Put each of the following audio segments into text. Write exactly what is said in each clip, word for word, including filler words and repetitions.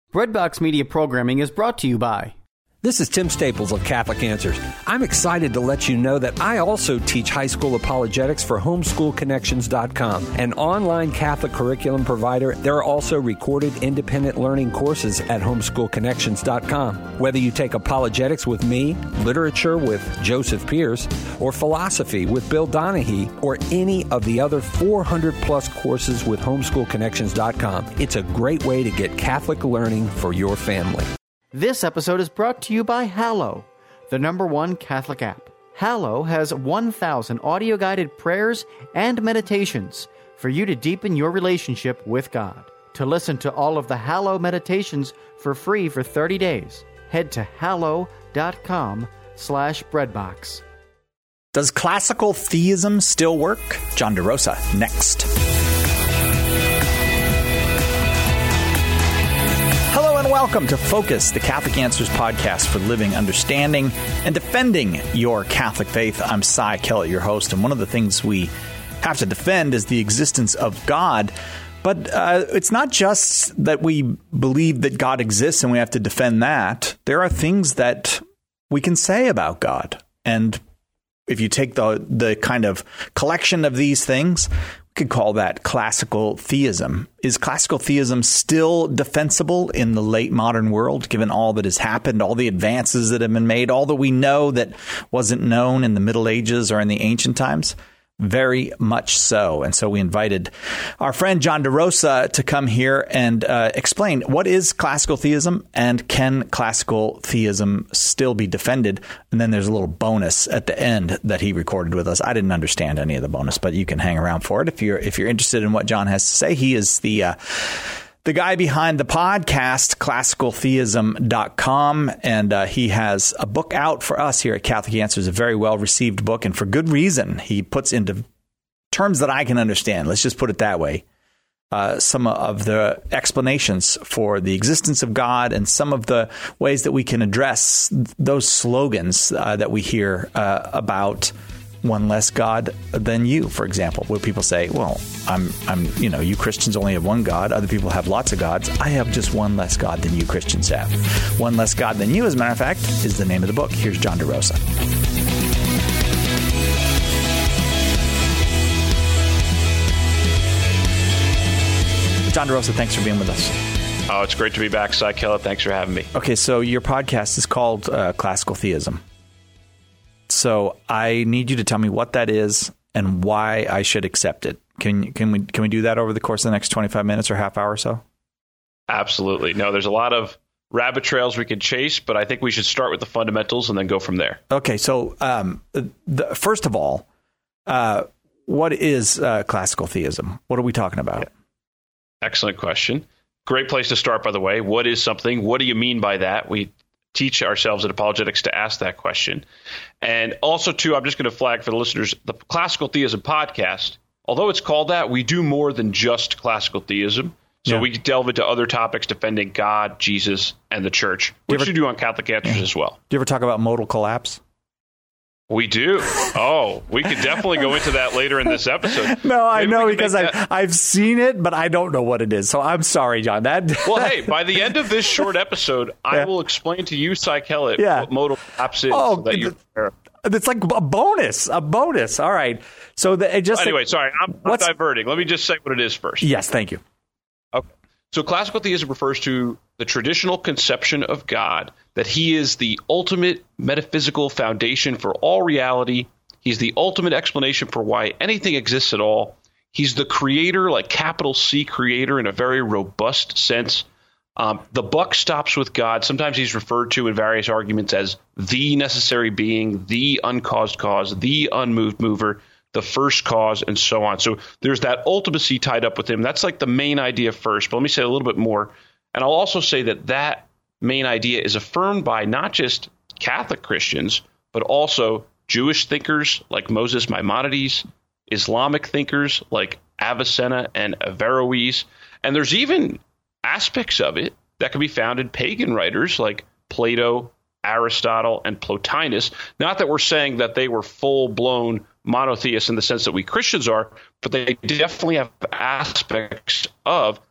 Breadbox Media programming is brought to you by... This is Tim Staples of Catholic Answers. I'm excited to let you know that I also teach high school apologetics for homeschool connections dot com, an online Catholic curriculum provider. There are also recorded independent learning courses at homeschool connections dot com. Whether you take apologetics with me, literature with Joseph Pierce, or philosophy with Bill Donahue, or any of the other four hundred plus courses with homeschool connections dot com, it's a great way to get Catholic learning for your family. This episode is brought to you by Hallow, the number one Catholic app. Hallow has one thousand audio-guided prayers and meditations for you to deepen your relationship with God. To listen to all of the Hallow meditations for free for thirty days, head to hallow.com slash breadbox. Does classical theism still work? John DeRosa, next. Hello and welcome to Focus, the Catholic Answers podcast for living, understanding, and defending your Catholic faith. I'm Cy Kellett, your host, and one of the things we have to defend is the existence of God. But uh, it's not just that we believe that God exists and we have to defend that. There are things that we can say about God. And if you take the the kind of collection of these things, we could call that classical theism. Is classical theism still defensible in the late modern world, given all that has happened, all the advances that have been made, all that we know that wasn't known in the Middle Ages or in the ancient times? Very much so. And so we invited our friend John DeRosa to come here and uh, explain what is classical theism and can classical theism still be defended. And then there's a little bonus at the end that he recorded with us. I didn't understand any of the bonus, but you can hang around for it if you're if you're interested in what John has to say. He is the uh, the guy behind the podcast, classical theism dot com, and uh, he has a book out for us here at Catholic Answers, a very well-received book, and for good reason. He puts into terms that I can understand, let's just put it that way, uh, some of the explanations for the existence of God and some of the ways that we can address those slogans uh, that we hear uh, about one less God than you, for example, where people say, well, I'm, I'm, you know, you Christians only have one God. Other people have lots of gods. I have just one less God than you Christians have. One less God than you, as a matter of fact, is the name of the book. Here's John DeRosa. John DeRosa, thanks for being with us. Oh, it's great to be back, Cy Kellett. Thanks for having me. Okay, so your podcast is called uh, Classical Theism. So I need you to tell me what that is and why I should accept it. Can can we can we do that over the course of the next twenty-five minutes or half hour or so? Absolutely. No, there's a lot of rabbit trails we could chase, but I think we should start with the fundamentals and then go from there. Okay. So um, the, first of all, uh, what is uh, classical theism? What are we talking about? Yeah. Excellent question. Great place to start, by the way. What is something? What do you mean by that? We teach ourselves at apologetics to ask that question. And also, too, I'm just going to flag for the listeners, the Classical Theism podcast, although it's called that, we do more than just classical theism. So yeah. we delve into other topics defending God, Jesus, and the church, which you, ever, you do on Catholic Answers yeah. as well. Do you ever talk about modal collapse? We do. Oh, we could definitely go into that later in this episode. No, I Maybe know because I, I've seen it, but I don't know what it is. So I'm sorry, John. That Well, hey, by the end of this short episode, yeah. I will explain to you, Cy Kellett, yeah. what modal collapse is. Oh, so that you're aware. It's like a bonus, a bonus. All right. So the, it just Anyway, sorry, I'm, I'm diverting. Let me just say what it is first. Yes, thank you. Okay. So classical theism refers to the traditional conception of God, that he is the ultimate metaphysical foundation for all reality. He's the ultimate explanation for why anything exists at all. He's the creator, like capital C creator in a very robust sense. Um, the buck stops with God. Sometimes he's referred to in various arguments as the necessary being, the uncaused cause, the unmoved mover, the first cause, and so on. So there's that ultimacy tied up with him. That's like the main idea first. But let me say a little bit more. And I'll also say that that main idea is affirmed by not just Catholic Christians, but also Jewish thinkers like Moses Maimonides, Islamic thinkers like Avicenna and Averroes. And there's even aspects of it that can be found in pagan writers like Plato, Aristotle, and Plotinus. Not that we're saying that they were full-blown monotheists in the sense that we Christians are, but they definitely have aspects of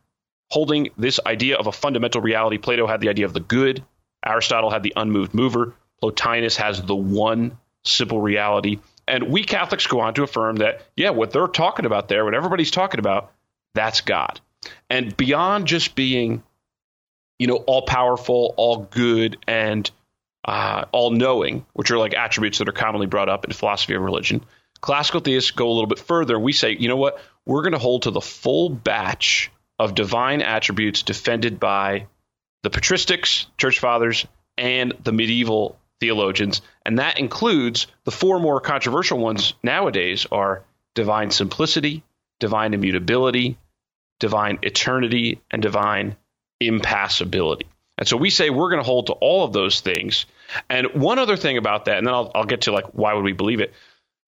holding this idea of a fundamental reality. Plato had the idea of the good. Aristotle had the unmoved mover. Plotinus has the one simple reality. And we Catholics go on to affirm that, yeah, what they're talking about there, what everybody's talking about, that's God. And beyond just being, you know, all powerful, all good, and uh, all knowing, which are like attributes that are commonly brought up in philosophy of religion, classical theists go a little bit further. We say, you know what, we're going to hold to the full batch of divine attributes defended by the patristics, church fathers, and the medieval theologians. And that includes the four more controversial ones nowadays are divine simplicity, divine immutability, divine eternity, and divine impassibility. And so we say we're going to hold to all of those things. And one other thing about that, and then I'll, I'll get to like, why would we believe it?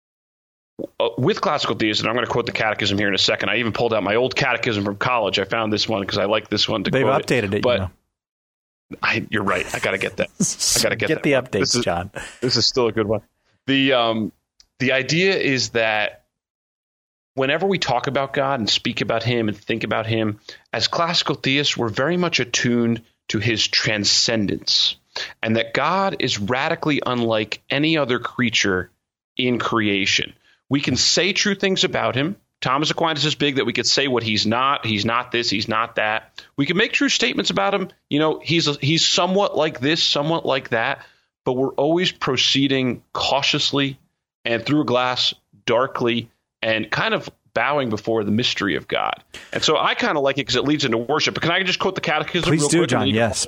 Uh, with classical theism, and I'm going to quote the catechism here in a second. I even pulled out my old catechism from college. I found this one because I like this one to They've quote updated it, it. But you know. I, you're right. I got to get that. I got to get, get that the one. updates, this is, John. This is still a good one. The um, the idea is that whenever we talk about God and speak about him and think about him, as classical theists, we're very much attuned to his transcendence, and that God is radically unlike any other creature in creation. We can say true things about him. Thomas Aquinas is big that we could say what he's not. He's not this. He's not that. We can make true statements about him. You know, he's a, he's somewhat like this, somewhat like that. But we're always proceeding cautiously and through a glass, darkly, and kind of bowing before the mystery of God. And so I kind of like it because it leads into worship. But can I just quote the catechism? Please real do, quick? John. Yes.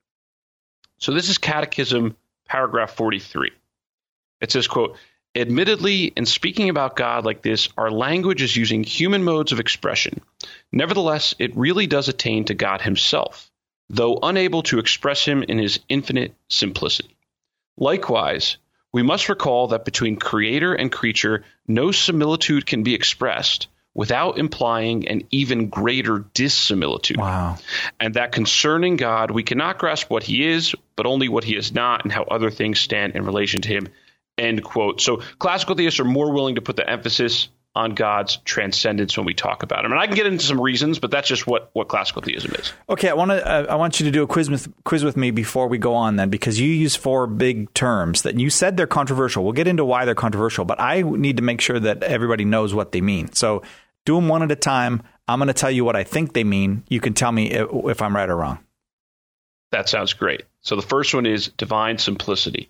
So this is Catechism, paragraph forty-three. It says, quote, admittedly, in speaking about God like this, our language is using human modes of expression. Nevertheless, it really does attain to God himself, though unable to express him in his infinite simplicity. Likewise, we must recall that between creator and creature, no similitude can be expressed without implying an even greater dissimilitude. Wow. And that concerning God, we cannot grasp what he is, but only what he is not and how other things stand in relation to him. End quote. So classical theists are more willing to put the emphasis on God's transcendence when we talk about him. And I can get into some reasons, but that's just what, what classical theism is. Okay, I want to uh, I want you to do a quiz with quiz with me before we go on then, because you use four big terms that you said they're controversial. We'll get into why they're controversial, but I need to make sure that everybody knows what they mean. So do them one at a time. I'm going to tell you what I think they mean. You can tell me if, if I'm right or wrong. That sounds great. So the first one is divine simplicity.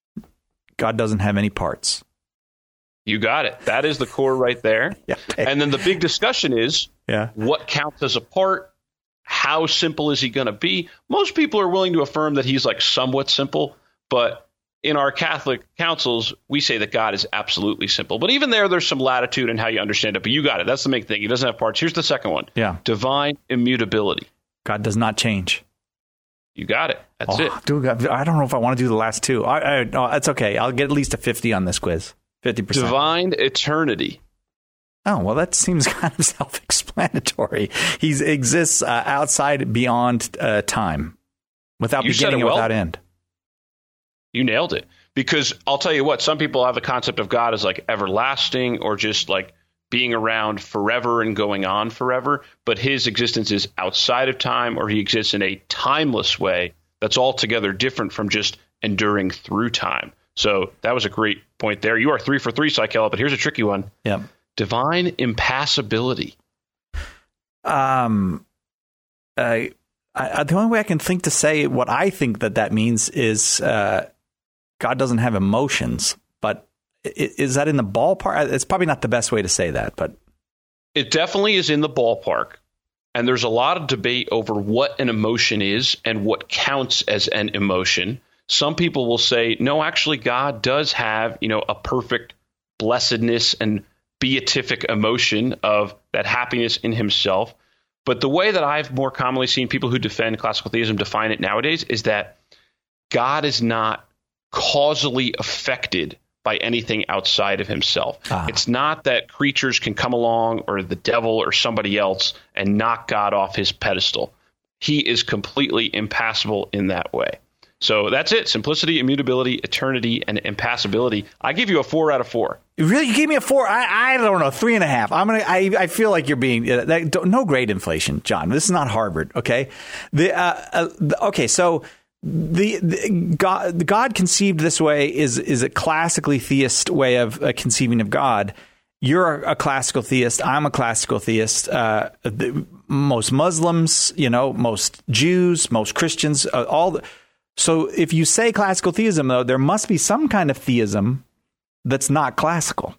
God doesn't have any parts. You got it. That is the core right there. Yeah. Okay. And then the big discussion is yeah. what counts as a part? How simple is he going to be? Most people are willing to affirm that he's like somewhat simple, but in our Catholic councils, we say that God is absolutely simple. But even there, there's some latitude in how you understand it. But you got it. That's the main thing. He doesn't have parts. Here's the second one. Yeah. Divine immutability. God does not change. You got it. That's oh, it. Dude, I don't know if I want to do the last two. I, I, no, that's okay. I'll get at least a fifty on this quiz. fifty percent. Divine eternity. Oh, well, that seems kind of self-explanatory. He exists uh, outside, beyond uh, time, without You beginning and well. without end. You nailed it. Because I'll tell you what, some people have the concept of God as like everlasting or just like being around forever and going on forever. But his existence is outside of time, or he exists in a timeless way that's altogether different from just enduring through time. So that was a great point there. You are three for three, Psychella, but here's a tricky one. Yeah. Divine impassibility. Um, uh, I, the only way I can think to say what I think that that means is uh, God doesn't have emotions. But is that in the ballpark? It's probably not the best way to say that, but it definitely is in the ballpark. And there's a lot of debate over what an emotion is and what counts as an emotion. Some people will say, no, actually, God does have, you know, a perfect blessedness and beatific emotion of that happiness in himself. But the way that I've more commonly seen people who defend classical theism define it nowadays is that God is not causally affected by anything outside of himself. Ah. It's not that creatures can come along or the devil or somebody else and knock God off his pedestal. He is completely impassible in that way. So that's it. Simplicity, immutability, eternity, and impassibility. I give you a four out of four. Really? You gave me a four? I, I don't know. Three and a half. I'm gonna. I, I feel like you're being uh, that, no grade inflation, John. This is not Harvard. Okay. The, uh, uh, the okay. So the, the God, God conceived this way is is a classically theist way of uh, conceiving of God. You're a classical theist. I'm a classical theist. Uh, the, most Muslims, you know, most Jews, most Christians, uh, all. The, so if you say classical theism, though, there must be some kind of theism that's not classical.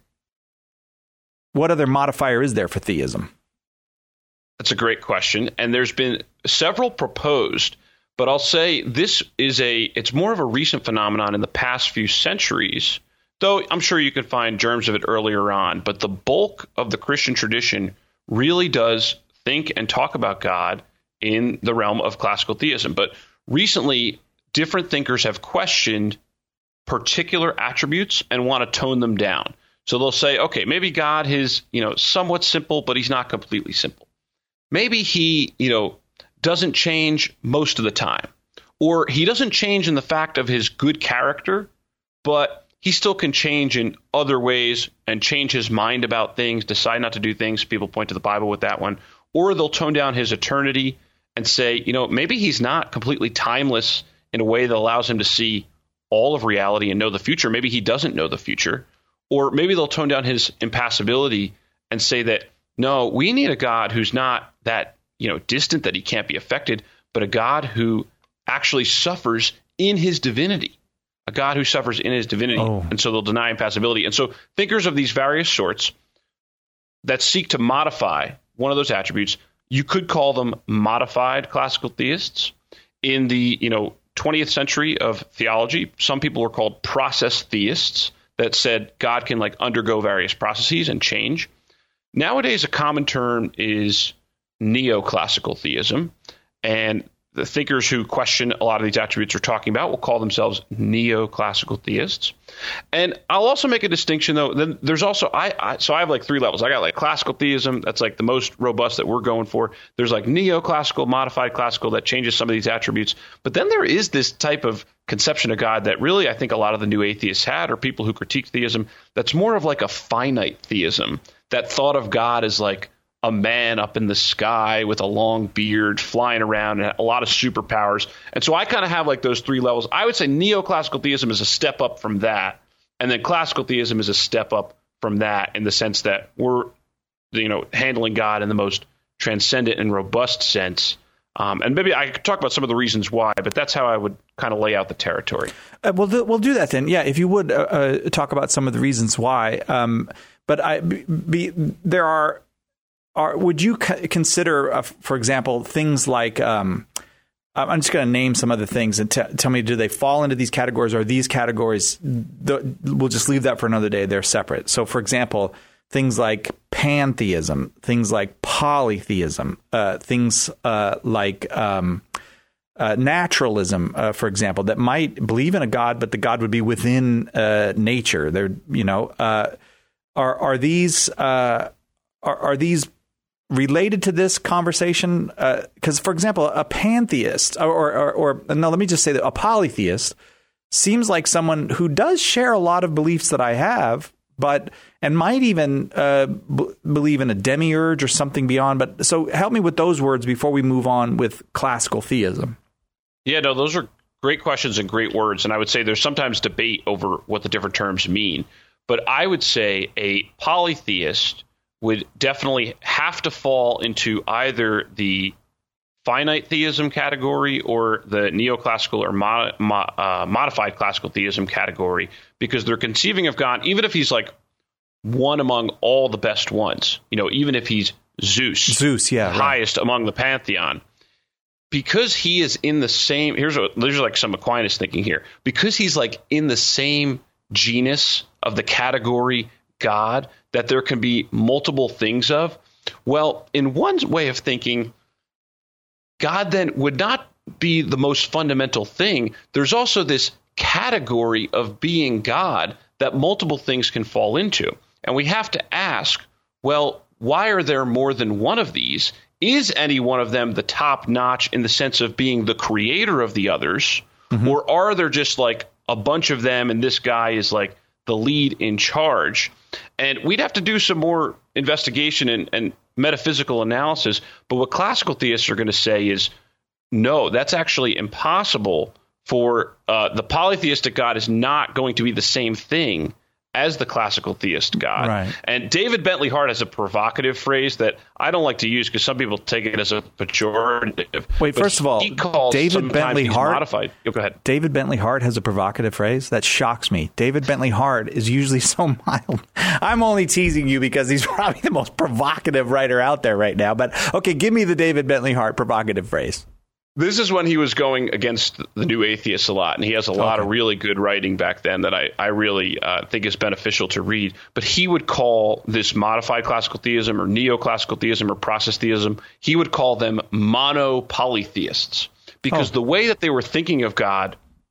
What other modifier is there for theism? That's a great question. And there's been several proposed, but I'll say this is a, it's more of a recent phenomenon in the past few centuries, though I'm sure you could find germs of it earlier on. But the bulk of the Christian tradition really does think and talk about God in the realm of classical theism. But recently, different thinkers have questioned particular attributes and want to tone them down. So they'll say, okay, maybe God is, you know, somewhat simple, but he's not completely simple. Maybe he, you know, doesn't change most of the time, or he doesn't change in the fact of his good character, but he still can change in other ways and change his mind about things, decide not to do things. People point to the Bible with that one. Or they'll tone down his eternity and say, you know, maybe he's not completely timeless in a way that allows him to see all of reality and know the future. Maybe he doesn't know the future. Or maybe they'll tone down his impassibility and say that, no, we need a God who's not that, you know, distant that he can't be affected, but a God who actually suffers in his divinity, a God who suffers in his divinity. Oh. And so they'll deny impassibility. And so thinkers of these various sorts that seek to modify one of those attributes, you could call them modified classical theists. In the, you know, twentieth century of theology, some people were called process theists that said God can like undergo various processes and change. Nowadays, a common term is neoclassical theism, and the thinkers who question a lot of these attributes we're talking about will call themselves neoclassical theists. And I'll also make a distinction, though. Then there's also I, I so I have like three levels. I got like classical theism, that's like the most robust that we're going for. There's like neoclassical, modified classical that changes some of these attributes. But then there is this type of conception of God that really I think a lot of the new atheists had, or people who critique theism, that's more of like a finite theism that thought of God as like a man up in the sky with a long beard flying around and a lot of superpowers. And so I kind of have like those three levels. I would say neoclassical theism is a step up from that. And then classical theism is a step up from that in the sense that we're, you know, handling God in the most transcendent and robust sense. Um, and maybe I could talk about some of the reasons why, but that's how I would kind of lay out the territory. Uh, we'll, do, we'll do that then. Yeah, if you would uh, uh, talk about some of the reasons why. Um, but I, be, there are... Are, would you c- consider, uh, for example, things like, um, I'm just going to name some other things and t- tell me, do they fall into these categories, or are these categories, the, we'll just leave that for another day, they're separate. So, for example, things like pantheism, things like polytheism, uh, things uh, like um, uh, naturalism, uh, for example, that might believe in a God, but the God would be within uh, nature. They're, you know, uh, are, are these, uh, are, are these related to this conversation? Because, uh, for example, a pantheist or, or, or no, let me just say that a polytheist seems like someone who does share a lot of beliefs that I have, but and might even uh, b- believe in a demiurge or something beyond. But so help me with those words before we move on with classical theism. Yeah, no, those are great questions and great words. And I would say there's sometimes debate over what the different terms mean. But I would say a polytheist would definitely have to fall into either the finite theism category or the neoclassical or mo- mo- uh, modified classical theism category, because they're conceiving of God, even if he's like one among all the best ones, you know, even if he's Zeus, Zeus, yeah, highest right. among the pantheon, because he is in the same, here's what, there's like some Aquinas thinking here, because he's like in the same genus of the category God that there can be multiple things of. Well, in one way of thinking, God then would not be the most fundamental thing. There's also this category of being God that multiple things can fall into. And we have to ask, well, why are there more than one of these? Is any one of them the top notch in the sense of being the creator of the others? Mm-hmm. Or are there just like a bunch of them and this guy is like the lead in charge? And we'd have to do some more investigation and, and metaphysical analysis. But what classical theists are going to say is, no, that's actually impossible. For uh, the polytheistic God is not going to be the same thing as the classical theist God. Right. And David Bentley Hart has a provocative phrase that I don't like to use because some people take it as a pejorative. Wait, But first of all, he calls David Bentley he's Hart modified. Oh, go ahead. David Bentley Hart has a provocative phrase that shocks me. David Bentley Hart is usually so mild. I'm only teasing you because he's probably the most provocative writer out there right now. But okay, give me the David Bentley Hart provocative phrase. This is when he was going against the New Atheists a lot, and he has a lot Okay. of really good writing back then that I, I really uh, think is beneficial to read. But he would call this modified classical theism or neoclassical theism or process theism, he would call them monopolytheists because Oh. the way that they were thinking of God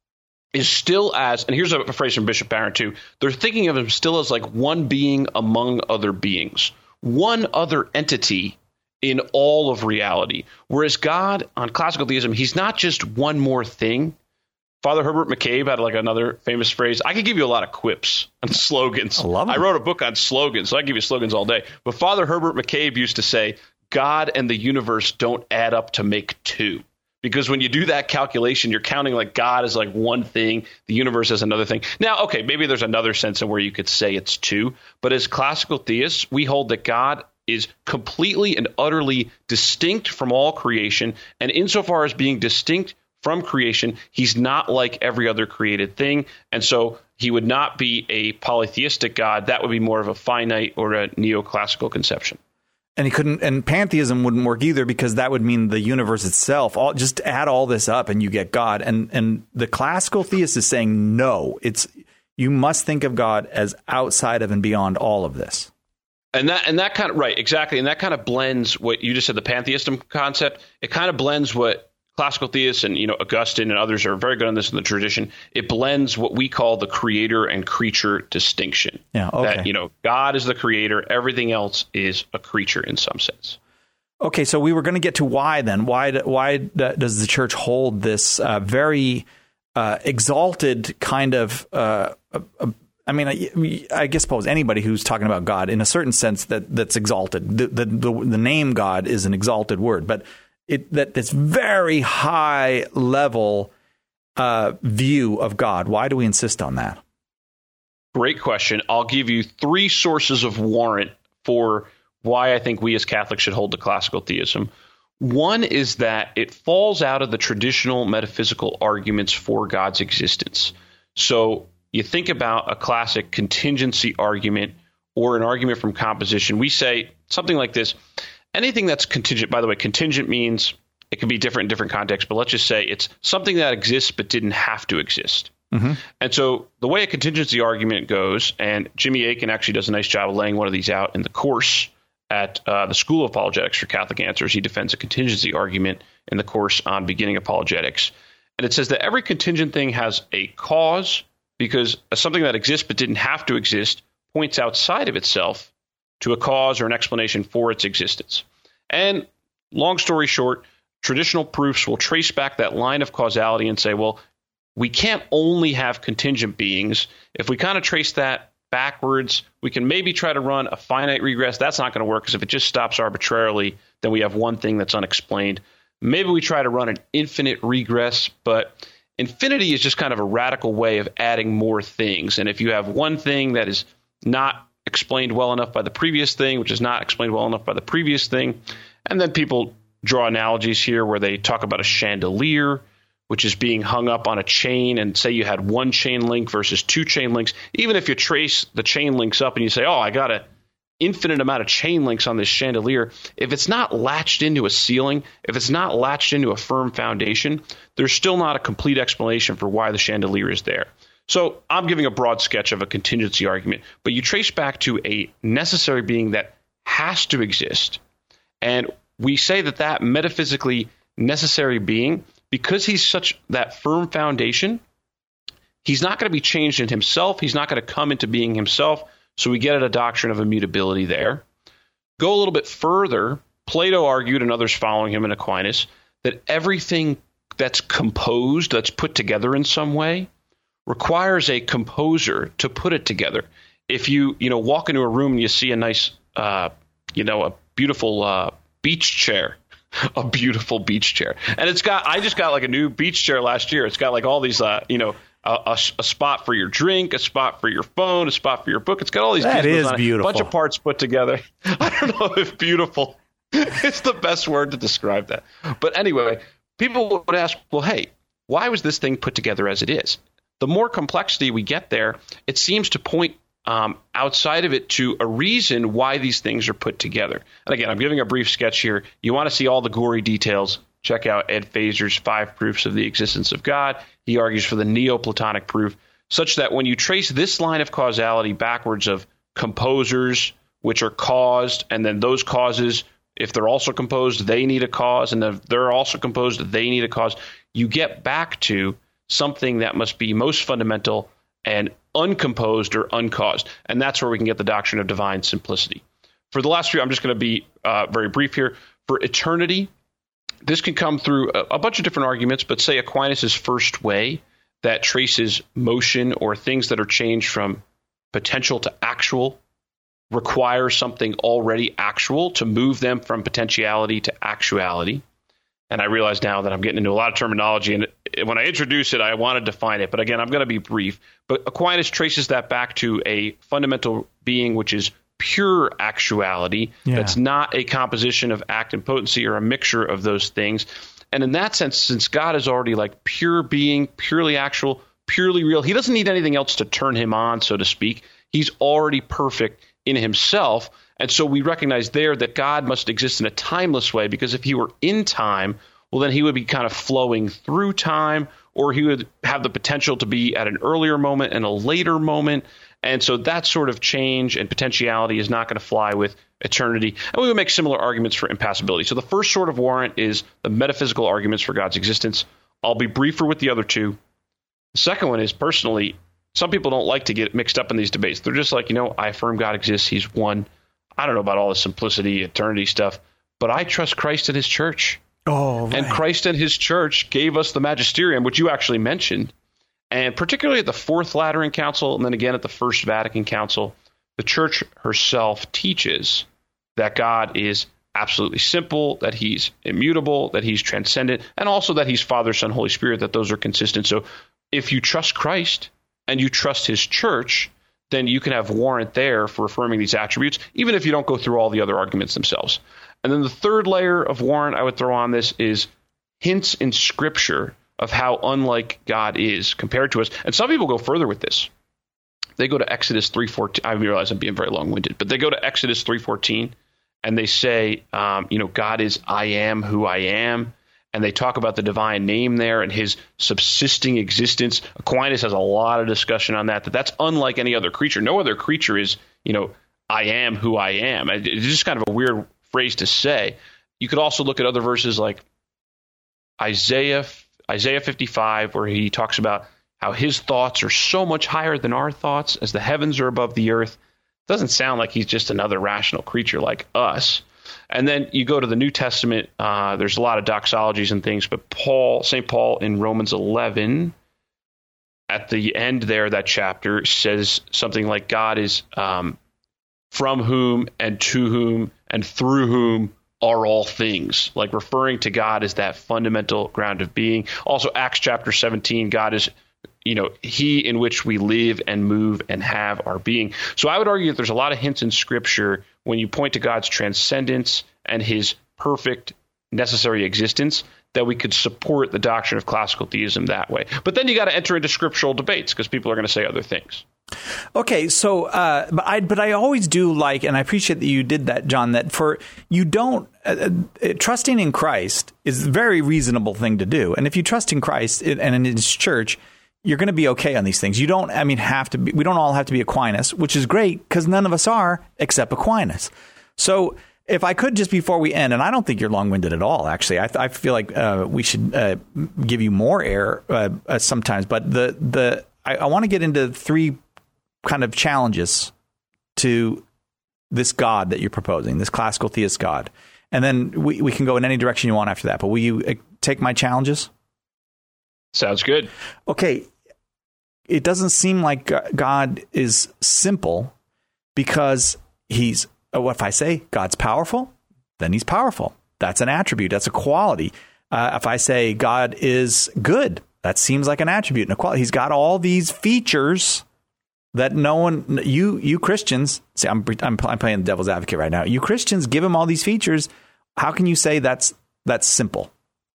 is still as, and here's a, a phrase from Bishop Barron too, they're thinking of him still as like one being among other beings, one other entity in all of reality. Whereas God on classical theism, he's not just one more thing. Father Herbert McCabe had like another famous phrase. I could give you a lot of quips and slogans. I love 'em. I wrote a book on slogans, so I give you slogans all day. But Father Herbert McCabe used to say, God and the universe don't add up to make two. Because when you do that calculation, you're counting like God is like one thing, the universe is another thing. Now, okay, maybe there's another sense in where you could say it's two. But as classical theists, we hold that God is completely and utterly distinct from all creation. And insofar as being distinct from creation, he's not like every other created thing. And so he would not be a polytheistic God. That would be more of a finite or a neoclassical conception. And he couldn't, and pantheism wouldn't work either because that would mean the universe itself. All, just add all this up and you get God. And and the classical theist is saying no. It's you must think of God as outside of and beyond all of this. And that and that kind of right, exactly. And that kind of blends what you just said, the pantheism concept. It kind of blends what classical theists and, you know, Augustine and others are very good on this in the tradition. It blends what we call the creator and creature distinction. Yeah, okay. That, you know, God is the creator. Everything else is a creature in some sense. Okay, so we were going to get to why then. Why why does the church hold this uh, very uh, exalted kind of uh, uh, I mean, I, I guess suppose anybody who's talking about God in a certain sense that that's exalted. The the the, the name God is an exalted word, but it that this very high level uh, view of God. Why do we insist on that? Great question. I'll give you three sources of warrant for why I think we as Catholics should hold to classical theism. One is that it falls out of the traditional metaphysical arguments for God's existence. So you think about a classic contingency argument or an argument from composition. We say something like this. Anything that's contingent, by the way, contingent means it can be different in different contexts, but let's just say it's something that exists but didn't have to exist. Mm-hmm. And so the way a contingency argument goes, and Jimmy Akin actually does a nice job of laying one of these out in the course at uh, the School of Apologetics for Catholic Answers. He defends a contingency argument in the course on beginning apologetics. And it says that every contingent thing has a cause, because something that exists but didn't have to exist points outside of itself to a cause or an explanation for its existence. And long story short, traditional proofs will trace back that line of causality and say, well, we can't only have contingent beings. If we kind of trace that backwards, we can maybe try to run a finite regress. That's not going to work, because if it just stops arbitrarily, then we have one thing that's unexplained. Maybe we try to run an infinite regress, but infinity is just kind of a radical way of adding more things. And if you have one thing that is not explained well enough by the previous thing, which is not explained well enough by the previous thing, and then people draw analogies here where they talk about a chandelier, which is being hung up on a chain, and say you had one chain link versus two chain links. Even if you trace the chain links up and you say, oh, I got an infinite amount of chain links on this chandelier, if it's not latched into a ceiling, if it's not latched into a firm foundation, there's still not a complete explanation for why the chandelier is there. So I'm giving a broad sketch of a contingency argument, but you trace back to a necessary being that has to exist. And we say that that metaphysically necessary being, because he's such that firm foundation, he's not going to be changed in himself. He's not going to come into being himself. So we get at a doctrine of immutability there. Go a little bit further. Plato argued, and others following him in Aquinas, that everything that's composed, that's put together in some way, requires a composer to put it together. If you, you know, walk into a room and you see a nice, uh, you know, a beautiful uh, beach chair, a beautiful beach chair, and it's got, I just got like a new beach chair last year. It's got like all these, uh, you know, a, a, a spot for your drink, a spot for your phone, a spot for your book. It's got all these. That is on beautiful. It, a bunch of parts put together. I don't know if beautiful is the best word to describe that. But anyway, people would ask, well, hey, why was this thing put together as it is? The more complexity we get there, it seems to point um, outside of it to a reason why these things are put together. And again, I'm giving a brief sketch here. You want to see all the gory details, check out Ed Fazer's Five Proofs of the Existence of God. He argues for the Neoplatonic proof, such that when you trace this line of causality backwards of composers, which are caused, and then those causes, if they're also composed, they need a cause, and if they're also composed, they need a cause, you get back to something that must be most fundamental and uncomposed or uncaused. And that's where we can get the doctrine of divine simplicity. For the last few, I'm just going to be uh, very brief here. For eternity, this can come through a, a bunch of different arguments, but say Aquinas' first way that traces motion or things that are changed from potential to actual requires something already actual to move them from potentiality to actuality. And I realize now that I'm getting into a lot of terminology, and when I introduce it, I want to define it. But again, I'm going to be brief. But Aquinas traces that back to a fundamental being, which is pure actuality. Yeah. That's not a composition of act and potency or a mixture of those things. And in that sense, since God is already like pure being, purely actual, purely real, he doesn't need anything else to turn him on, so to speak. He's already perfect in himself. And so we recognize there that God must exist in a timeless way, because if he were in time, well, then he would be kind of flowing through time, or he would have the potential to be at an earlier moment and a later moment. And so that sort of change and potentiality is not going to fly with eternity. And we would make similar arguments for impassibility. So the first sort of warrant is the metaphysical arguments for God's existence. I'll be briefer with the other two. The second one is, personally, some people don't like to get mixed up in these debates. They're just like, you know, I affirm God exists. He's one. I don't know about all the simplicity, eternity stuff, but I trust Christ and his church. Oh, right. And Christ and his church gave us the magisterium, which you actually mentioned. And particularly at the Fourth Lateran Council, and then again at the First Vatican Council, the church herself teaches that God is absolutely simple, that he's immutable, that he's transcendent, and also that he's Father, Son, Holy Spirit, that those are consistent. So if you trust Christ and you trust his church, then you can have warrant there for affirming these attributes, even if you don't go through all the other arguments themselves. And then the third layer of warrant I would throw on this is hints in Scripture of how unlike God is compared to us. And some people go further with this. They go to Exodus three fourteen. I realize I'm being very long-winded, but they go to Exodus three fourteen, and they say, um, you know, God is I am who I am. And they talk about the divine name there and his subsisting existence. Aquinas has a lot of discussion on that, that that's unlike any other creature. No other creature is, you know, I am who I am. It's just kind of a weird phrase to say. You could also look at other verses like Isaiah, Isaiah fifty-five, where he talks about how his thoughts are so much higher than our thoughts, as the heavens are above the earth. It doesn't sound like he's just another rational creature like us. And then you go to the New Testament, uh, there's a lot of doxologies and things, but Paul, Saint Paul in Romans eleven, at the end there, that chapter says something like God is um, from whom and to whom and through whom are all things, like referring to God as that fundamental ground of being. Also, Acts chapter seventeen, God is, you know, he in which we live and move and have our being. So I would argue that there's a lot of hints in Scripture when you point to God's transcendence and his perfect necessary existence, that we could support the doctrine of classical theism that way. But then you got to enter into scriptural debates, because people are going to say other things. Okay, so uh, but I but I always do like, and I appreciate that you did that, John, that for you don't uh, uh, trusting in Christ is a very reasonable thing to do. And if you trust in Christ and in his church, you're going to be okay on these things. You don't, I mean, have to be, we don't all have to be Aquinas, which is great because none of us are except Aquinas. So if I could just before we end, and I don't think you're long-winded at all, actually, I, I feel like uh, we should uh, give you more air uh, uh, sometimes. But the the I, I want to get into three kind of challenges to this God that you're proposing, this classical theist God. And then we, we can go in any direction you want after that. But will you uh, take my challenges? Sounds good. Okay. It doesn't seem like God is simple because he's, oh, if I say God's powerful, then he's powerful. That's an attribute. That's a quality. Uh, if I say God is good, that seems like an attribute and a quality. He's got all these features that no one, you you Christians, see, I'm, I'm I'm playing the devil's advocate right now. You Christians give him all these features. How can you say that's that's simple?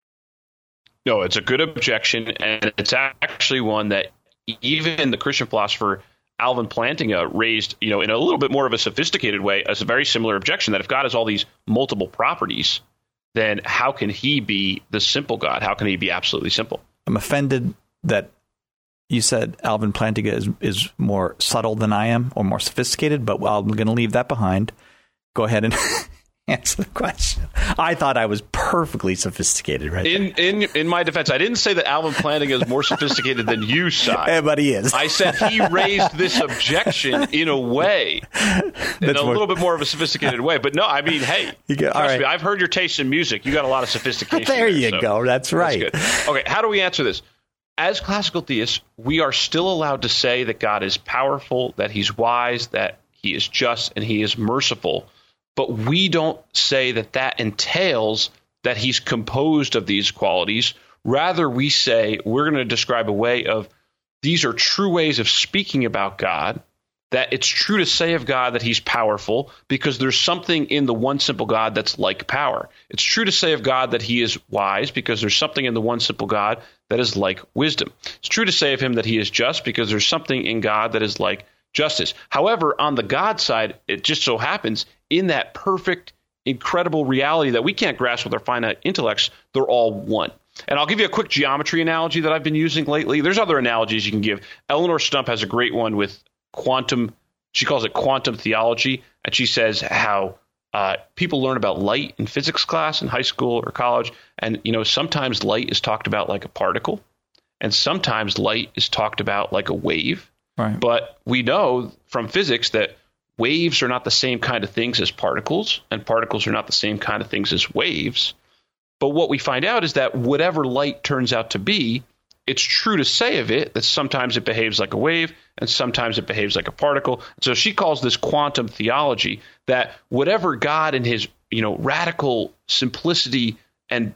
No, it's a good objection, and it's actually one that even the Christian philosopher Alvin Plantinga raised, you know, in a little bit more of a sophisticated way, as a very similar objection that if God has all these multiple properties, then how can he be the simple God? How can he be absolutely simple? I'm offended that you said Alvin Plantinga is, is more subtle than I am or more sophisticated, but I'm going to leave that behind. Go ahead and answer the question. I thought I was perfectly sophisticated, right? In in in my defense, I didn't say that Alvin Plantinga is more sophisticated than you, Si. Yeah, but he is. I said he raised this objection in a way, in a more, little bit more of a sophisticated way. But no, I mean, hey, you go, trust all right. me, I've heard your taste in music. You got a lot of sophistication. There you so go. That's right. That's good. Okay, how do we answer this? As classical theists, we are still allowed to say that God is powerful, that he's wise, that he is just, and he is merciful. But we don't say that that entails that he's composed of these qualities. Rather, we say we're going to describe a way of these are true ways of speaking about God, that it's true to say of God that he's powerful because there's something in the one simple God that's like power. It's true to say of God that he is wise because there's something in the one simple God that is like wisdom. It's true to say of him that he is just because there's something in God that is like justice. However, on the God side, it just so happens in that perfect, incredible reality that we can't grasp with our finite intellects, they're all one. And I'll give you a quick geometry analogy that I've been using lately. There's other analogies you can give. Eleanor Stump has a great one with quantum, she calls it quantum theology, and she says how uh, people learn about light in physics class in high school or college, and you know sometimes light is talked about like a particle, and sometimes light is talked about like a wave. Right. But we know from physics that waves are not the same kind of things as particles, and particles are not the same kind of things as waves. But what we find out is that whatever light turns out to be, it's true to say of it that sometimes it behaves like a wave and sometimes it behaves like a particle. So she calls this quantum theology, that whatever God in his, you know, radical simplicity and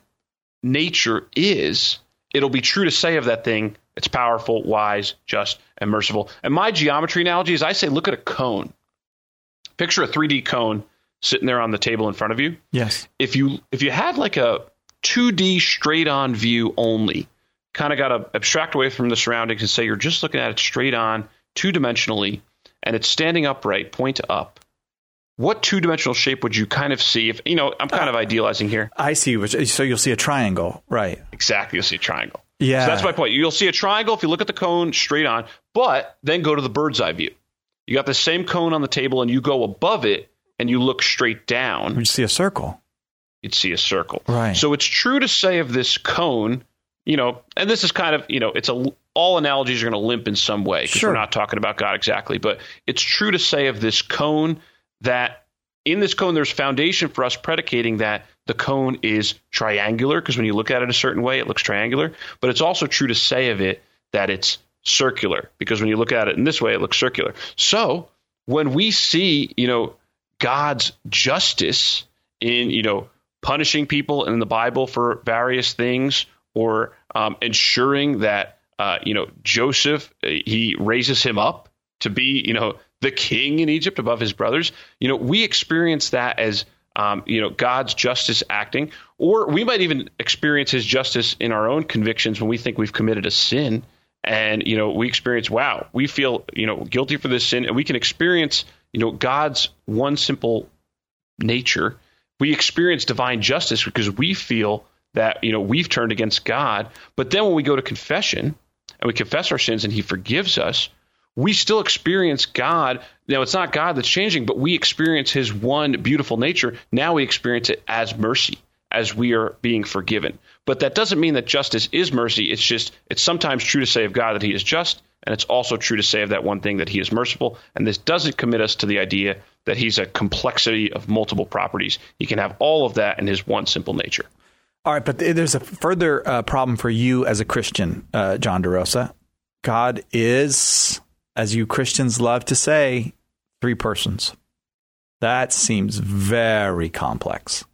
nature is, it'll be true to say of that thing it's powerful, wise, just, and merciful. And my geometry analogy is I say, look at a cone. Picture a three D cone sitting there on the table in front of you. Yes. If you if you had like a two D straight on view only, kind of got to abstract away from the surroundings and say you're just looking at it straight on, two dimensionally, and it's standing upright, point up. What two dimensional shape would you kind of see? If you know, I'm kind of idealizing here. I see. Which, so you'll see a triangle, right? Exactly. You'll see a triangle. Yeah. So that's my point. You'll see a triangle if you look at the cone straight on, but then go to the bird's eye view. You got the same cone on the table and you go above it and you look straight down. You see a circle. You'd see a circle. Right. So it's true to say of this cone, you know, and this is kind of, you know, it's a, all analogies are going to limp in some way because sure. we're not talking about God exactly, but it's true to say of this cone that in this cone, there's foundation for us predicating that the cone is triangular because when you look at it a certain way, it looks triangular. But it's also true to say of it that it's circular because when you look at it in this way, it looks circular. So when we see, you know, God's justice in, you know, punishing people in the Bible for various things or um, ensuring that, uh, you know, Joseph, he raises him up to be, you know, the king in Egypt above his brothers. You know, we experience that as, um, you know, God's justice acting, or we might even experience his justice in our own convictions when we think we've committed a sin. And, you know, we experience, wow, we feel, you know, guilty for this sin. And we can experience, you know, God's one simple nature. We experience divine justice because we feel that, you know, we've turned against God. But then when we go to confession and we confess our sins and he forgives us, we still experience God. Now, it's not God that's changing, but we experience his one beautiful nature. Now we experience it as mercy, as we are being forgiven. But that doesn't mean that justice is mercy. It's just, it's sometimes true to say of God that he is just, and it's also true to say of that one thing that he is merciful. And this doesn't commit us to the idea that he's a complexity of multiple properties. He can have all of that in his one simple nature. All right, but there's a further uh, problem for you as a Christian, uh, John DeRosa. God is, as you Christians love to say, three persons. That seems very complex.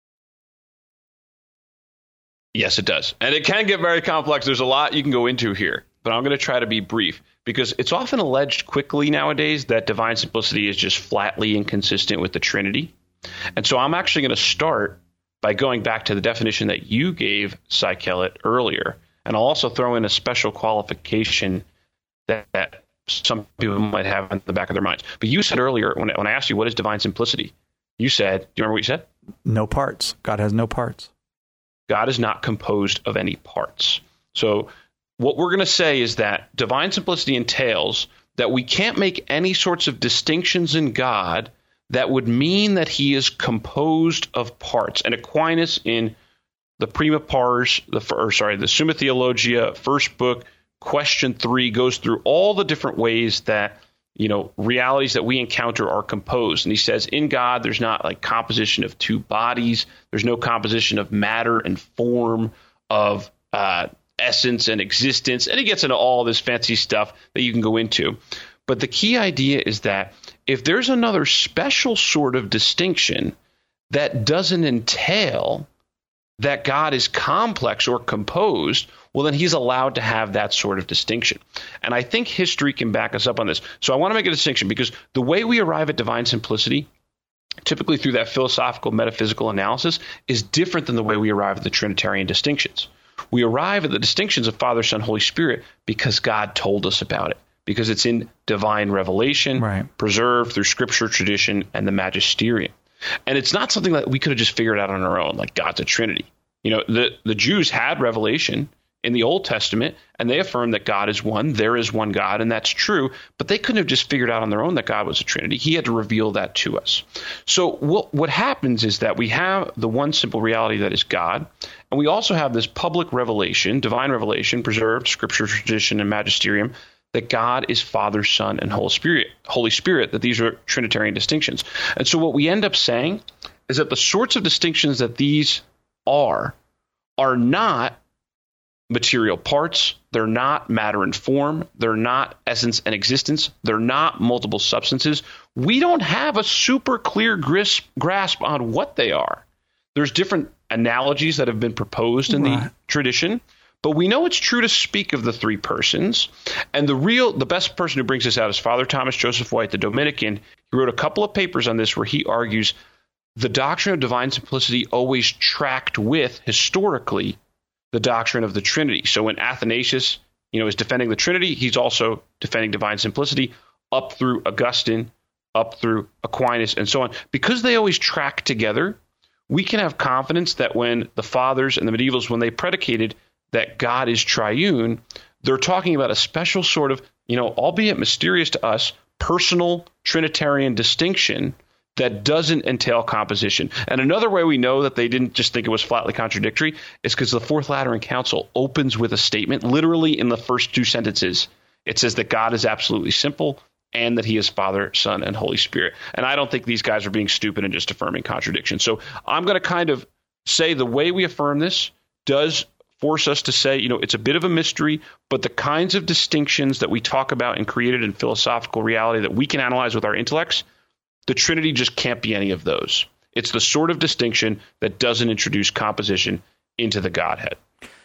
Yes, it does. And it can get very complex. There's a lot you can go into here, but I'm going to try to be brief because it's often alleged quickly nowadays that divine simplicity is just flatly inconsistent with the Trinity. And so I'm actually going to start by going back to the definition that you gave, Cy Kellett, earlier. And I'll also throw in a special qualification that, that some people might have in the back of their minds. But you said earlier, when, when I asked you, what is divine simplicity? You said, do you remember what you said? No parts. God has no parts. God is not composed of any parts. So what we're going to say is that divine simplicity entails that we can't make any sorts of distinctions in God that would mean that he is composed of parts. And Aquinas in the Prima Pars, the or sorry, the Summa Theologia, first book, question three, goes through all the different ways that, you know, realities that we encounter are composed. And he says in God, there's not like composition of two bodies. There's no composition of matter and form, of uh, essence and existence. And he gets into all this fancy stuff that you can go into. But the key idea is that if there's another special sort of distinction that doesn't entail that God is complex or composed, well, then he's allowed to have that sort of distinction. And I think history can back us up on this. So I want to make a distinction because the way we arrive at divine simplicity, typically through that philosophical metaphysical analysis, is different than the way we arrive at the Trinitarian distinctions. We arrive at the distinctions of Father, Son, Holy Spirit because God told us about it, because it's in divine revelation, right, preserved through scripture, tradition, and the magisterium. And it's not something that we could have just figured out on our own, like God's a Trinity. You know, the, the Jews had revelation in the Old Testament, and they affirmed that God is one, there is one God, and that's true, but they couldn't have just figured out on their own that God was a Trinity. He had to reveal that to us. So what, what happens is that we have the one simple reality that is God, and we also have this public revelation, divine revelation, preserved, scripture, tradition, and magisterium, that God is Father, Son, and Holy Spirit, Holy Spirit, that these are Trinitarian distinctions. And so what we end up saying is that the sorts of distinctions that these are, are not material parts, they're not matter and form, they're not essence and existence, they're not multiple substances. We don't have a super clear grasp, grasp on what they are. There's different analogies that have been proposed in right. the tradition. But we know it's true to speak of the three persons. And the real, the best person who brings this out is Father Thomas Joseph White, the Dominican. He wrote a couple of papers on this where he argues the doctrine of divine simplicity always tracked with, historically, the doctrine of the Trinity. So when Athanasius, you know, is defending the Trinity, he's also defending divine simplicity up through Augustine, up through Aquinas, and so on. Because they always track together, we can have confidence that when the fathers and the medievals, when they predicated that God is triune, they're talking about a special sort of, you know, albeit mysterious to us, personal Trinitarian distinction that doesn't entail composition. And another way we know that they didn't just think it was flatly contradictory is because the Fourth Lateran Council opens with a statement, literally in the first two sentences. It says that God is absolutely simple and that he is Father, Son, and Holy Spirit. And I don't think these guys are being stupid and just affirming contradiction. So I'm going to kind of say the way we affirm this does force us to say, you know, it's a bit of a mystery, but the kinds of distinctions that we talk about and created in philosophical reality that we can analyze with our intellects, the Trinity just can't be any of those. It's the sort of distinction that doesn't introduce composition into the Godhead.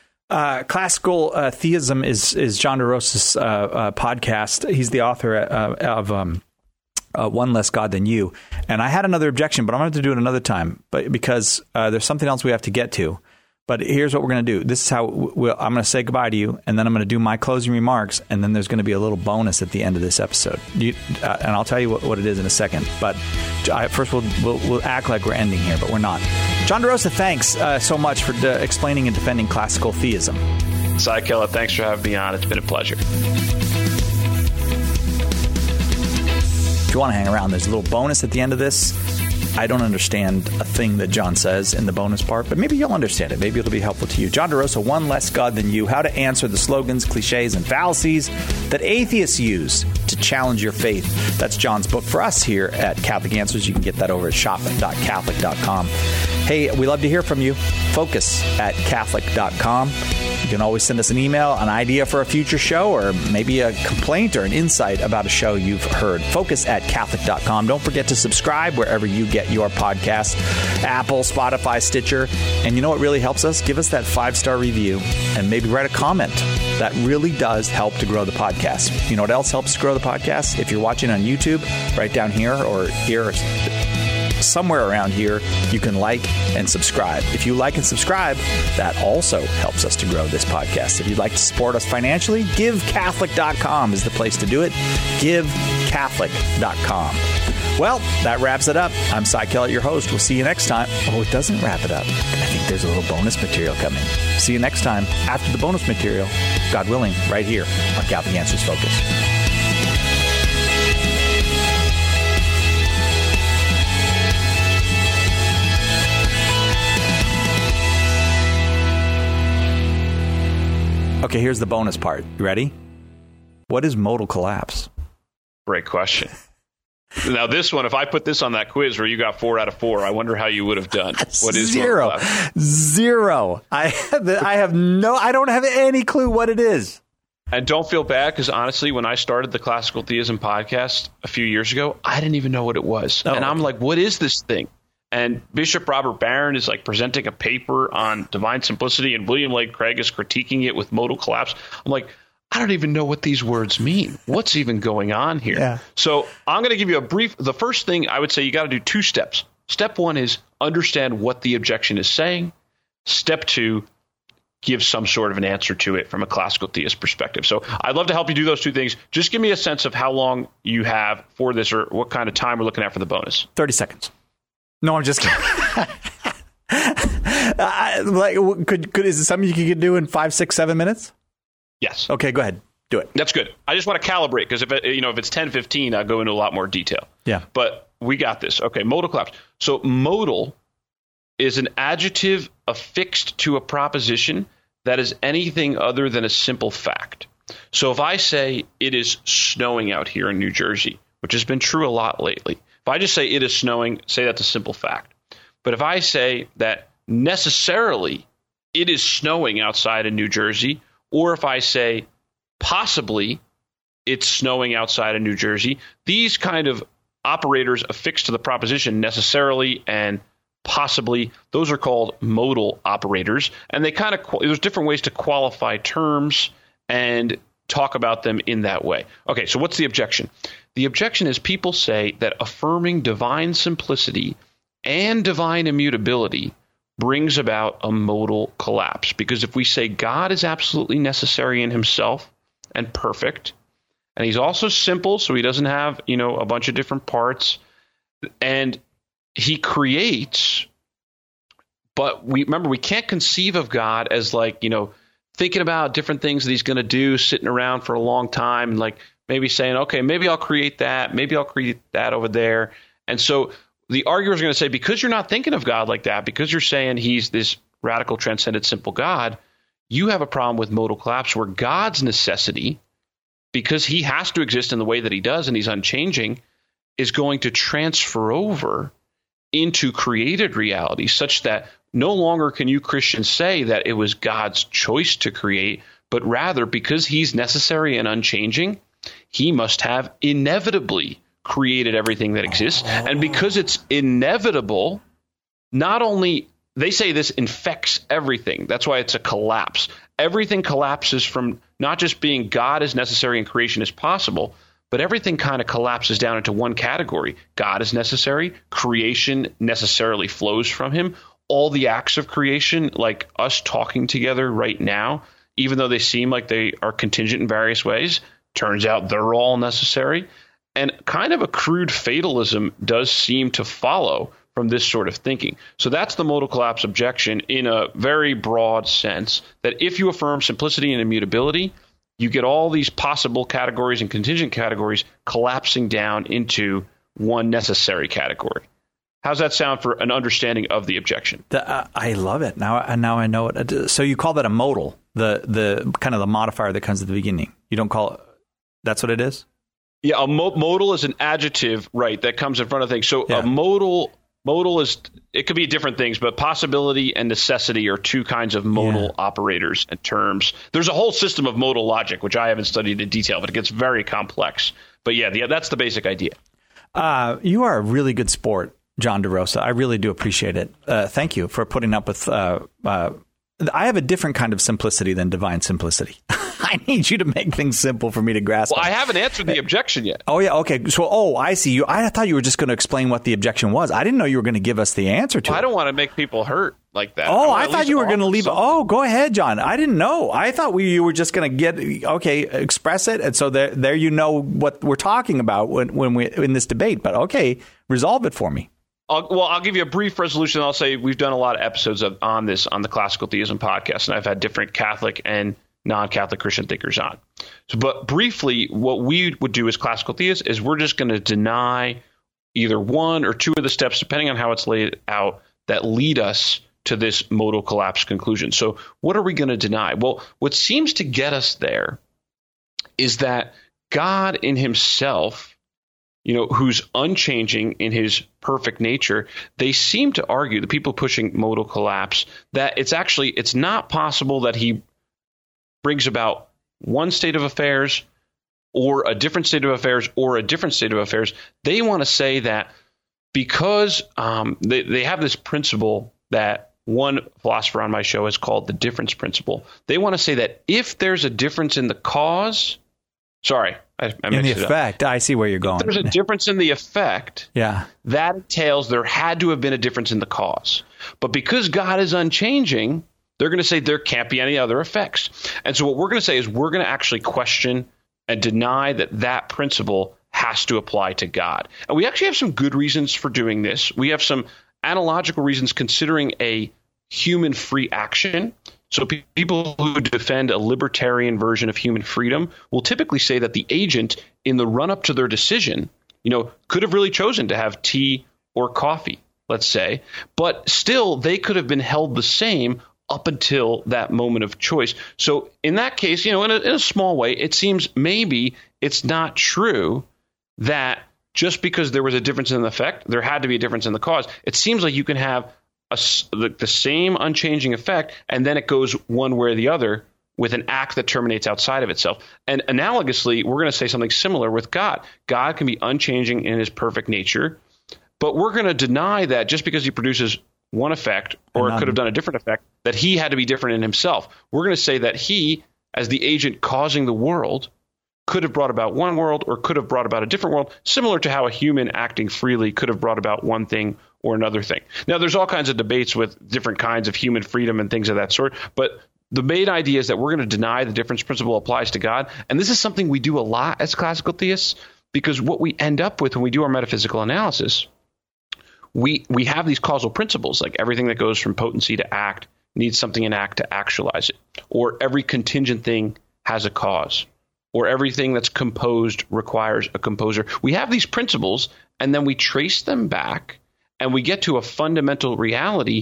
Uh, classical uh, theism is is John DeRosa's uh, uh, podcast. He's the author uh, of um, uh, One Less God Than You. And I had another objection, but I'm going to have to do it another time, but because uh, there's something else we have to get to. But here's what we're going to do. This is how we'll, I'm going to say goodbye to you, and then I'm going to do my closing remarks, and then there's going to be a little bonus at the end of this episode. You, uh, and I'll tell you what, what it is in a second. But I, first, we'll, we'll we'll act like we're ending here, but we're not. John DeRosa, thanks uh, so much for de- explaining and defending classical theism. Cy Kellett, thanks for having me on. It's been a pleasure. If you want to hang around, there's a little bonus at the end of this. I don't understand a thing that John says in the bonus part, but maybe you'll understand it. Maybe it'll be helpful to you. John DeRosa, One Less God Than You, how to answer the slogans, cliches, and fallacies that atheists use to challenge your faith. That's John's book for us here at Catholic Answers. You can get that over at shop dot catholic dot com. Hey, we love to hear from you. focus at catholic dot com. You can always send us an email, an idea for a future show, or maybe a complaint or an insight about a show you've heard. Focus at catholic dot com. Don't forget to subscribe wherever you get your podcasts, Apple, Spotify, Stitcher. And you know what really helps us? Give us that five-star review and maybe write a comment. That really does help to grow the podcast. You know what else helps to grow the podcast? If you're watching on YouTube, right down here or here, somewhere around here, you can like and subscribe. If you like and subscribe, that also helps us to grow this podcast. If you'd like to support us financially, give catholic dot com is the place to do it. give catholic dot com. Well, that wraps it up. I'm Cy Kellett, your host. We'll see you next time. Oh, it doesn't wrap it up. I think there's a little bonus material coming. See you next time after the bonus material, God willing, right here on Catholic Answers Focus. Okay, here's the bonus part. You ready? What is modal collapse? Great question. Now, this one, if I put this on that quiz where you got four out of four, I wonder how you would have done. What is zero? Zero. I have, I have no, I don't have any clue what it is. And don't feel bad, because honestly, when I started the Classical Theism podcast a few years ago, I didn't even know what it was. Oh, and I'm like, what is this thing? And Bishop Robert Barron is like presenting a paper on divine simplicity, and William Lane Craig is critiquing it with modal collapse. I'm like, I don't even know what these words mean. What's even going on here? Yeah. So I'm going to give you a brief. The first thing I would say, you got to do two steps. Step one is understand what the objection is saying. Step two, give some sort of an answer to it from a classical theist perspective. So I'd love to help you do those two things. Just give me a sense of how long you have for this, or what kind of time we're looking at for the bonus. thirty seconds. No, I'm just kidding. uh, like, could, could, is it something you could do in five, six, seven minutes? Yes. Okay, go ahead. Do it. That's good. I just want to calibrate, because if it, you know if it's ten fifteen, I'll go into a lot more detail. Yeah. But we got this. Okay, modal collapse. So modal is an adjective affixed to a proposition that is anything other than a simple fact. So if I say it is snowing out here in New Jersey, which has been true a lot lately, if I just say it is snowing, say that's a simple fact. But if I say that necessarily it is snowing outside in New Jersey, or if I say possibly it's snowing outside of New Jersey, these kind of operators affixed to the proposition necessarily and possibly, those are called modal operators. And they kind of, there's different ways to qualify terms and talk about them in that way. Okay, so what's the objection? The objection is people say that affirming divine simplicity and divine immutability brings about a modal collapse. Because if we say God is absolutely necessary in himself and perfect, and he's also simple, so he doesn't have, you know, a bunch of different parts, and he creates, but we remember we can't conceive of God as like, you know, thinking about different things that he's going to do, sitting around for a long time, and like maybe saying, okay, maybe I'll create that, maybe I'll create that over there. And so the arguer is going to say, because you're not thinking of God like that, because you're saying he's this radical, transcendent, simple God, you have a problem with modal collapse, where God's necessity, because he has to exist in the way that he does and he's unchanging, is going to transfer over into created reality, such that no longer can you Christians say that it was God's choice to create, but rather, because he's necessary and unchanging, he must have inevitably created everything that exists. And because it's inevitable, not only, they say this infects everything. That's why it's a collapse. Everything collapses from not just being God is necessary and creation is possible, but everything kind of collapses down into one category. God is necessary. Creation necessarily flows from him. All the acts of creation, like us talking together right now, even though they seem like they are contingent in various ways, turns out they're all necessary. And kind of a crude fatalism does seem to follow from this sort of thinking. So that's the modal collapse objection in a very broad sense, that if you affirm simplicity and immutability, you get all these possible categories and contingent categories collapsing down into one necessary category. How's that sound for an understanding of the objection? The, uh, I love it. Now, now I know it. So you call that a modal, the the kind of the modifier that comes at the beginning. You don't call it, that's what it is? Yeah, a mo- modal is an adjective, right, that comes in front of things. So yeah. A modal Modal is, it could be different things, but possibility and necessity are two kinds of modal yeah. operators and terms. There's a whole system of modal logic, which I haven't studied in detail, but it gets very complex. But yeah, the, that's the basic idea. Uh, you are a really good sport, John DeRosa. I really do appreciate it. Uh, thank you for putting up with... Uh, uh, I have a different kind of simplicity than divine simplicity. I need you to make things simple for me to grasp. Well, I haven't answered the objection yet. Oh, yeah. Okay. So, oh, I see you. I thought you were just going to explain what the objection was. I didn't know you were going to give us the answer to well, it. I don't want to make people hurt like that. Oh, I, I thought you were going to leave. Something. Oh, go ahead, John. I didn't know. I thought we, you were just going to get, okay, express it. And so there, there you know what we're talking about when, when we in this debate. But okay, resolve it for me. I'll, well, I'll give you a brief resolution. I'll say we've done a lot of episodes of, on this on the Classical Theism podcast, and I've had different Catholic and non-Catholic Christian thinkers on. So, but briefly, what we would do as classical theists is we're just going to deny either one or two of the steps, depending on how it's laid out, that lead us to this modal collapse conclusion. So what are we going to deny? Well, what seems to get us there is that God in himself, you know, who's unchanging in his perfect nature, they seem to argue, the people pushing modal collapse, that it's actually, it's not possible that he brings about one state of affairs or a different state of affairs or a different state of affairs. They want to say that because um, they, they have this principle that one philosopher on my show has called the difference principle. They want to say that if there's a difference in the cause, sorry, I, I in the effect, I see where you're going. If there's a difference in the effect, yeah, that entails there had to have been a difference in the cause. But because God is unchanging, they're going to say there can't be any other effects. And so what we're going to say is we're going to actually question and deny that that principle has to apply to God. And we actually have some good reasons for doing this. We have some analogical reasons considering a human free action. So pe- people who defend a libertarian version of human freedom will typically say that the agent in the run-up to their decision, you know, could have really chosen to have tea or coffee, let's say, but still they could have been held the same up until that moment of choice. So in that case, you know, in a, in a small way, it seems maybe it's not true that just because there was a difference in the effect, there had to be a difference in the cause. It seems like you can have a, the, the same unchanging effect, and then it goes one way or the other with an act that terminates outside of itself. And analogously, we're going to say something similar with God. God can be unchanging in his perfect nature, but we're going to deny that just because he produces one effect, or it could have done a different effect, that he had to be different in himself. We're going to say that he, as the agent causing the world, could have brought about one world or could have brought about a different world, similar to how a human acting freely could have brought about one thing or another thing. Now, there's all kinds of debates with different kinds of human freedom and things of that sort, but the main idea is that we're going to deny the difference principle applies to God. And this is something we do a lot as classical theists, because what we end up with when we do our metaphysical analysis, we we have these causal principles, like everything that goes from potency to act needs something in act to actualize it, or every contingent thing has a cause, or everything that's composed requires a composer. We have these principles, and then we trace them back, and we get to a fundamental reality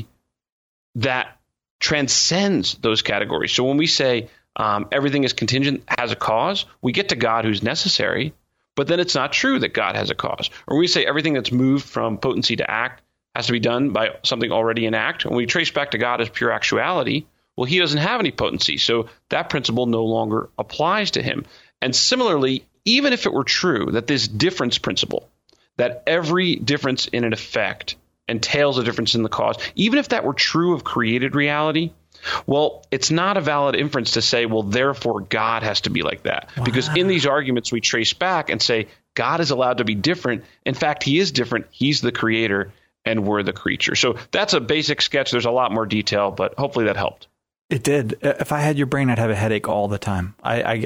that transcends those categories. So when we say um, everything is contingent, has a cause, we get to God who's necessary, but then it's not true that God has a cause. Or we say everything that's moved from potency to act has to be done by something already in act. When we trace back to God as pure actuality, well, he doesn't have any potency, so that principle no longer applies to him. And similarly, even if it were true that this difference principle, that every difference in an effect entails a difference in the cause, even if that were true of created reality, well, it's not a valid inference to say, well, therefore God has to be like that. Wow. Because in these arguments, we trace back and say, God is allowed to be different. In fact, he is different. He's the creator and we're the creature. So that's a basic sketch. There's a lot more detail, but hopefully that helped. It did. If I had your brain, I'd have a headache all the time. I, I,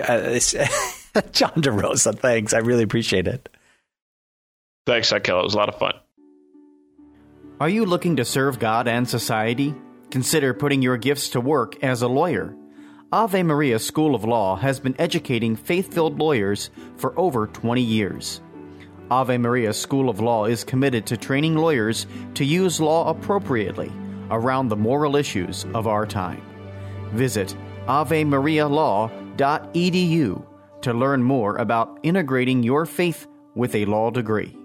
I John DeRosa, thanks. I really appreciate it. Thanks, Akela. It was a lot of fun. Are you looking to serve God and society? Consider putting your gifts to work as a lawyer. Ave Maria School of Law has been educating faith-filled lawyers for over twenty years. Ave Maria School of Law is committed to training lawyers to use law appropriately around the moral issues of our time. Visit ave maria law dot e d u to learn more about integrating your faith with a law degree.